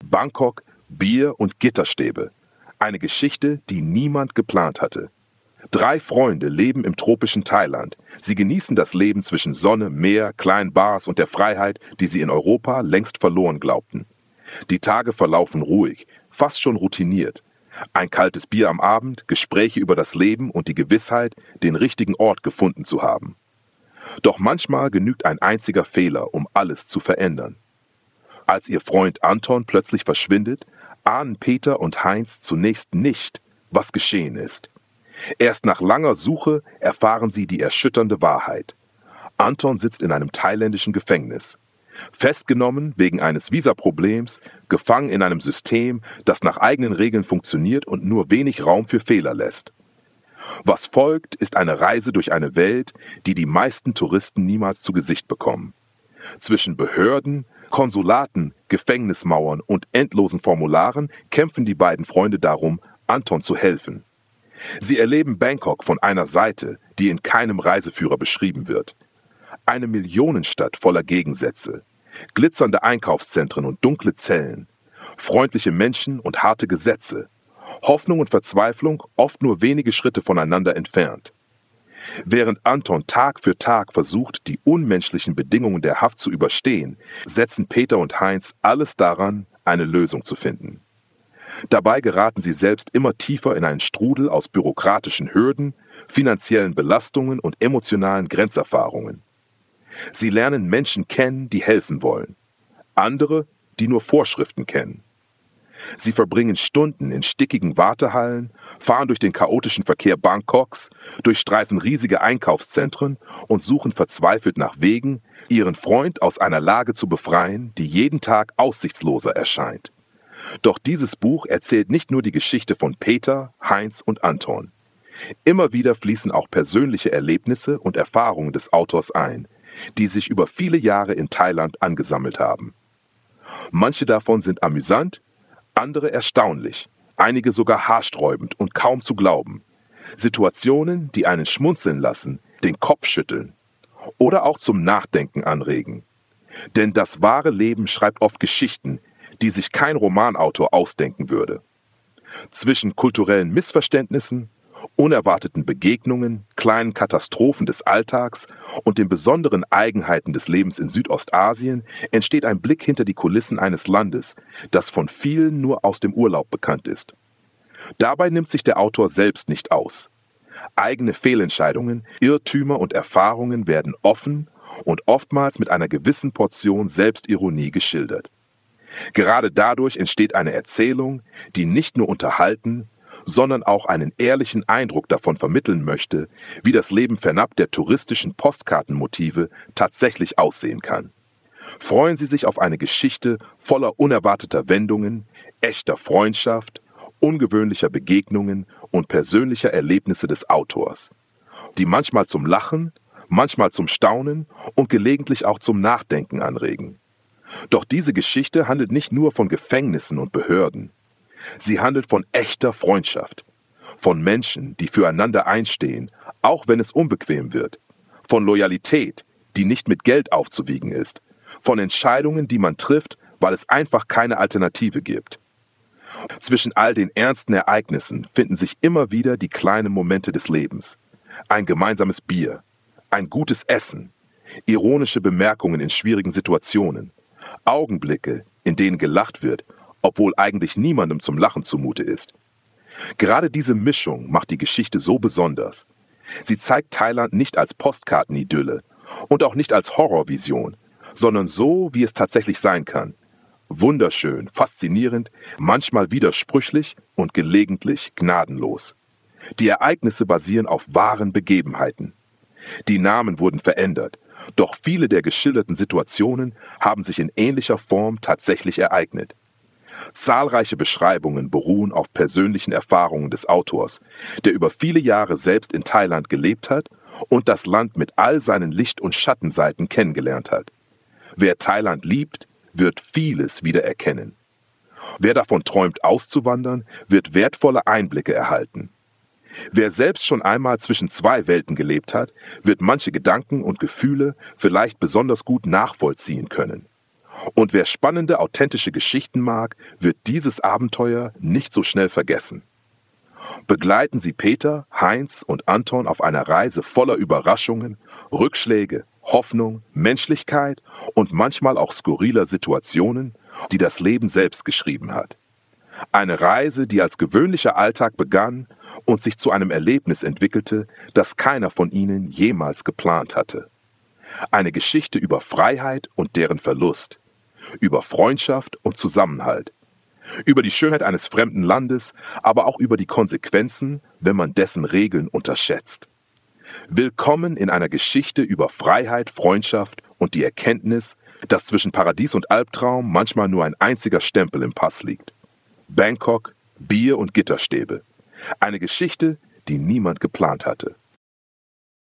Bangkok, Bier und Gitterstäbe. Eine Geschichte, die niemand geplant hatte. 3 Freunde leben im tropischen Thailand. Sie genießen das Leben zwischen Sonne, Meer, kleinen Bars und der Freiheit, die sie in Europa längst verloren glaubten. Die Tage verlaufen ruhig, fast schon routiniert. Ein kaltes Bier am Abend, Gespräche über das Leben und die Gewissheit, den richtigen Ort gefunden zu haben. Doch manchmal genügt ein einziger Fehler, um alles zu verändern. Als ihr Freund Anton plötzlich verschwindet, ahnen Peter und Heinz zunächst nicht, was geschehen ist. Erst nach langer Suche erfahren sie die erschütternde Wahrheit. Anton sitzt in einem thailändischen Gefängnis. Festgenommen wegen eines Visaproblems, gefangen in einem System, das nach eigenen Regeln funktioniert und nur wenig Raum für Fehler lässt. Was folgt, ist eine Reise durch eine Welt, die die meisten Touristen niemals zu Gesicht bekommen. Zwischen Behörden, Konsulaten, Gefängnismauern und endlosen Formularen kämpfen die beiden Freunde darum, Anton zu helfen. Sie erleben Bangkok von einer Seite, die in keinem Reiseführer beschrieben wird. Eine Millionenstadt voller Gegensätze, glitzernde Einkaufszentren und dunkle Zellen, freundliche Menschen und harte Gesetze, Hoffnung und Verzweiflung oft nur wenige Schritte voneinander entfernt. Während Anton Tag für Tag versucht, die unmenschlichen Bedingungen der Haft zu überstehen, setzen Peter und Heinz alles daran, eine Lösung zu finden. Dabei geraten sie selbst immer tiefer in einen Strudel aus bürokratischen Hürden, finanziellen Belastungen und emotionalen Grenzerfahrungen. Sie lernen Menschen kennen, die helfen wollen, andere, die nur Vorschriften kennen. Sie verbringen Stunden in stickigen Wartehallen, fahren durch den chaotischen Verkehr Bangkoks, durchstreifen riesige Einkaufszentren und suchen verzweifelt nach Wegen, ihren Freund aus einer Lage zu befreien, die jeden Tag aussichtsloser erscheint. Doch dieses Buch erzählt nicht nur die Geschichte von Peter, Heinz und Anton. Immer wieder fließen auch persönliche Erlebnisse und Erfahrungen des Autors ein, die sich über viele Jahre in Thailand angesammelt haben. Manche davon sind amüsant, andere erstaunlich, einige sogar haarsträubend und kaum zu glauben. Situationen, die einen schmunzeln lassen, den Kopf schütteln oder auch zum Nachdenken anregen. Denn das wahre Leben schreibt oft Geschichten, die sich kein Romanautor ausdenken würde. Zwischen kulturellen Missverständnissen, unerwarteten Begegnungen, kleinen Katastrophen des Alltags und den besonderen Eigenheiten des Lebens in Südostasien entsteht ein Blick hinter die Kulissen eines Landes, das von vielen nur aus dem Urlaub bekannt ist. Dabei nimmt sich der Autor selbst nicht aus. Eigene Fehlentscheidungen, Irrtümer und Erfahrungen werden offen und oftmals mit einer gewissen Portion Selbstironie geschildert. Gerade dadurch entsteht eine Erzählung, die nicht nur unterhalten, sondern auch einen ehrlichen Eindruck davon vermitteln möchte, wie das Leben fernab der touristischen Postkartenmotive tatsächlich aussehen kann. Freuen Sie sich auf eine Geschichte voller unerwarteter Wendungen, echter Freundschaft, ungewöhnlicher Begegnungen und persönlicher Erlebnisse des Autors, die manchmal zum Lachen, manchmal zum Staunen und gelegentlich auch zum Nachdenken anregen. Doch diese Geschichte handelt nicht nur von Gefängnissen und Behörden. Sie handelt von echter Freundschaft, von Menschen, die füreinander einstehen, auch wenn es unbequem wird, von Loyalität, die nicht mit Geld aufzuwiegen ist, von Entscheidungen, die man trifft, weil es einfach keine Alternative gibt. Zwischen all den ernsten Ereignissen finden sich immer wieder die kleinen Momente des Lebens. Ein gemeinsames Bier, ein gutes Essen, ironische Bemerkungen in schwierigen Situationen, Augenblicke, in denen gelacht wird, obwohl eigentlich niemandem zum Lachen zumute ist. Gerade diese Mischung macht die Geschichte so besonders. Sie zeigt Thailand nicht als Postkartenidylle und auch nicht als Horrorvision, sondern so, wie es tatsächlich sein kann. Wunderschön, faszinierend, manchmal widersprüchlich und gelegentlich gnadenlos. Die Ereignisse basieren auf wahren Begebenheiten. Die Namen wurden verändert, doch viele der geschilderten Situationen haben sich in ähnlicher Form tatsächlich ereignet. Zahlreiche Beschreibungen beruhen auf persönlichen Erfahrungen des Autors, der über viele Jahre selbst in Thailand gelebt hat und das Land mit all seinen Licht- und Schattenseiten kennengelernt hat. Wer Thailand liebt, wird vieles wiedererkennen. Wer davon träumt, auszuwandern, wird wertvolle Einblicke erhalten. Wer selbst schon einmal zwischen 2 Welten gelebt hat, wird manche Gedanken und Gefühle vielleicht besonders gut nachvollziehen können. Und wer spannende, authentische Geschichten mag, wird dieses Abenteuer nicht so schnell vergessen. Begleiten Sie Peter, Heinz und Anton auf einer Reise voller Überraschungen, Rückschläge, Hoffnung, Menschlichkeit und manchmal auch skurriler Situationen, die das Leben selbst geschrieben hat. Eine Reise, die als gewöhnlicher Alltag begann und sich zu einem Erlebnis entwickelte, das keiner von ihnen jemals geplant hatte. Eine Geschichte über Freiheit und deren Verlust, über Freundschaft und Zusammenhalt, über die Schönheit eines fremden Landes, aber auch über die Konsequenzen, wenn man dessen Regeln unterschätzt. Willkommen in einer Geschichte über Freiheit, Freundschaft und die Erkenntnis, dass zwischen Paradies und Albtraum manchmal nur ein einziger Stempel im Pass liegt. Bangkok, Bier und Gitterstäbe. Eine Geschichte, die niemand geplant hatte.